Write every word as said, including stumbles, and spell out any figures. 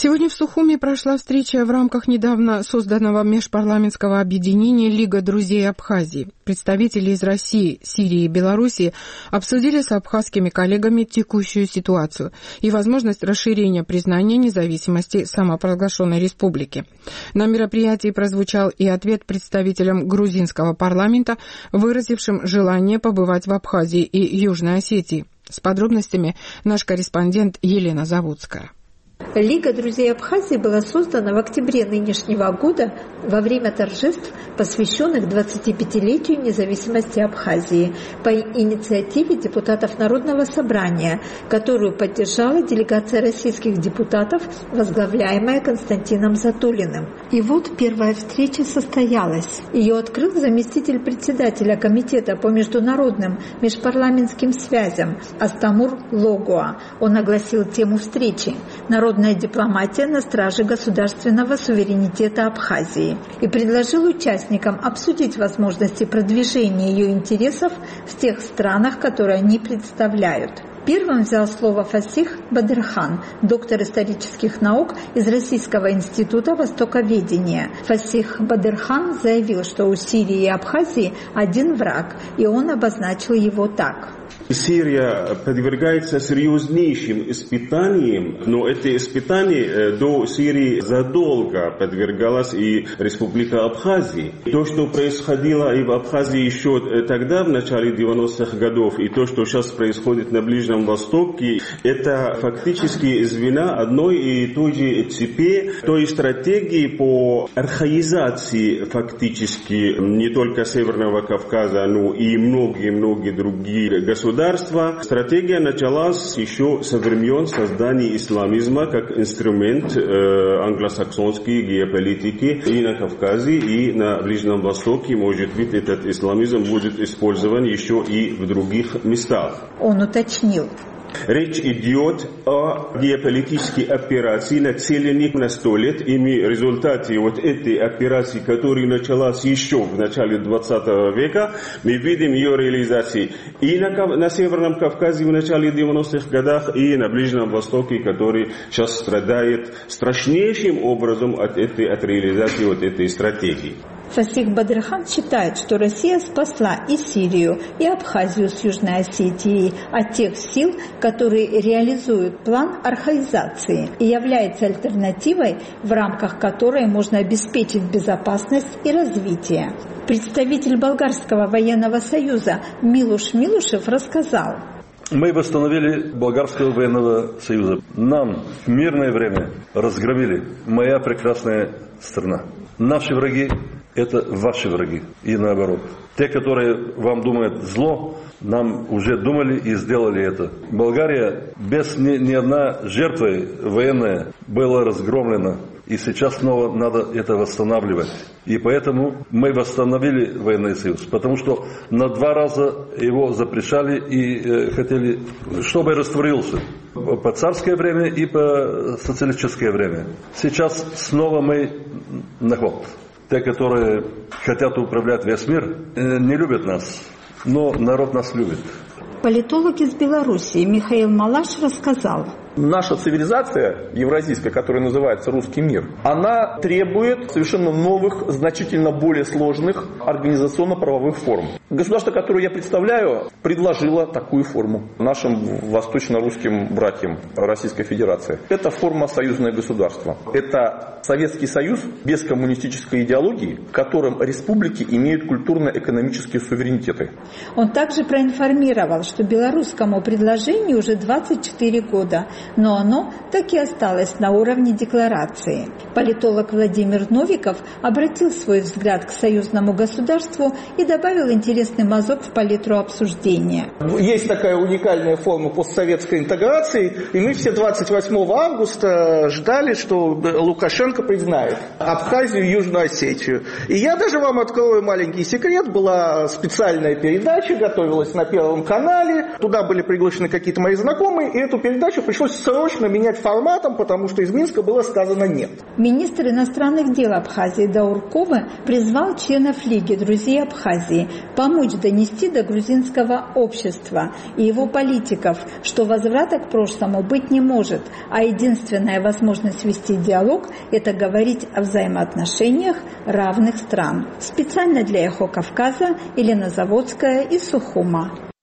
Сегодня в Сухуми прошла встреча в рамках недавно созданного межпарламентского объединения «Лига друзей Абхазии». Представители из России, Сирии и Белоруссии обсудили с абхазскими коллегами текущую ситуацию и возможность расширения признания независимости самопровозглашенной республики. На мероприятии прозвучал и ответ представителям грузинского парламента, выразившим желание побывать в Абхазии и Южной Осетии. С подробностями наш корреспондент Елена Заводская. Лига друзей Абхазии была создана в октябре нынешнего года во время торжеств, посвященных двадцатипятилетию независимости Абхазии, по инициативе депутатов Народного собрания, которую поддержала делегация российских депутатов, возглавляемая Константином Затулиным. И вот первая встреча состоялась. Ее открыл заместитель председателя Комитета по международным межпарламентским связям Астамур Логуа. Он огласил тему встречи «Народная дипломатия на страже государственного суверенитета Абхазии» и предложил участникам обсудить возможности продвижения ее интересов в тех странах, которые они представляют. Первым взял слово Фасих Бадырхан, доктор исторических наук из Российского института востоковедения. Фасих Бадырхан заявил, что у Сирии и Абхазии один враг, и он обозначил его так. Сирия подвергается серьезнейшим испытаниям, но это испытание до Сирии задолго подвергалась и Республика Абхазия. То, что происходило и в Абхазии еще тогда, в начале девяностых годов, и то, что сейчас происходит на Ближнем Востоке, это фактически звена одной и той же цепи, той стратегии по архаизации фактически не только Северного Кавказа, но и многие-многие другие государства. Стратегия началась еще со времен создания исламизма как инструмент э, англосаксонской геополитики и на Кавказе, и на Ближнем Востоке. Может быть, этот исламизм будет использован еще и в других местах. Он уточнил. Речь идет о геополитической операции, нацеленной на сто лет. И мы в результате вот этой операции, которая началась еще в начале двадцатого века, мы видим ее реализацию и на, на Северном Кавказе в начале девяностых годах, и на Ближнем Востоке, который сейчас страдает страшнейшим образом от, этой, от реализации вот этой стратегии. Фасих Бадырхан считает, что Россия спасла и Сирию, и Абхазию с Южной Осетией от тех сил, которые реализуют план архаизации и является альтернативой, в рамках которой можно обеспечить безопасность и развитие. Представитель Болгарского военного союза Милуш Милушев рассказал. Мы восстановили Болгарского военного союза. Нам в мирное время разгромили моя прекрасная страна. Наши враги – это ваши враги, и наоборот. Те, которые вам думают зло, нам уже думали и сделали это. Болгария без ни, ни одной жертвы военной была разгромлена. И сейчас снова надо это восстанавливать. И поэтому мы восстановили военный союз. Потому что на два раза его запрещали и э, хотели, чтобы растворился. По царское время и по социалистическое время. Сейчас снова мы на ход. Те, которые хотят управлять весь мир, э, не любят нас. Но народ нас любит. Политолог из Белоруссии Михаил Малаш рассказал. Наша цивилизация евразийская, которая называется русский мир, она требует совершенно новых, значительно более сложных организационно-правовых форм. Государство, которое я представляю, предложило такую форму нашим восточно-русским братьям Российской Федерации. Это форма союзное государство. Это Советский Союз без коммунистической идеологии, в котором республики имеют культурно-экономические суверенитеты. Он также проинформировал, что белорусскому предложению уже двадцать четыре года, но оно так и осталось на уровне декларации. Политолог Владимир Новиков обратил свой взгляд к союзному государству и добавил интересный мазок в палитру обсуждения. Есть такая уникальная форма постсоветской интеграции, и мы все двадцать восьмого августа ждали, что Лукашенко признает Абхазию и Южную Осетию. И я даже вам открою маленький секрет. Была специальная передача, готовилась на Первом канале, туда были приглашены какие-то мои знакомые, и эту передачу пришлось срочно менять форматом, потому что из Минска было сказано «нет». Министр иностранных дел Абхазии Дауркова призвал членов Лиги друзей Абхазии помочь донести до грузинского общества и его политиков, что возврата к прошлому быть не может, а единственная возможность вести диалог – это говорить о взаимоотношениях равных стран. Специально для «Эхо Кавказа» Елена Заводская из Сухума.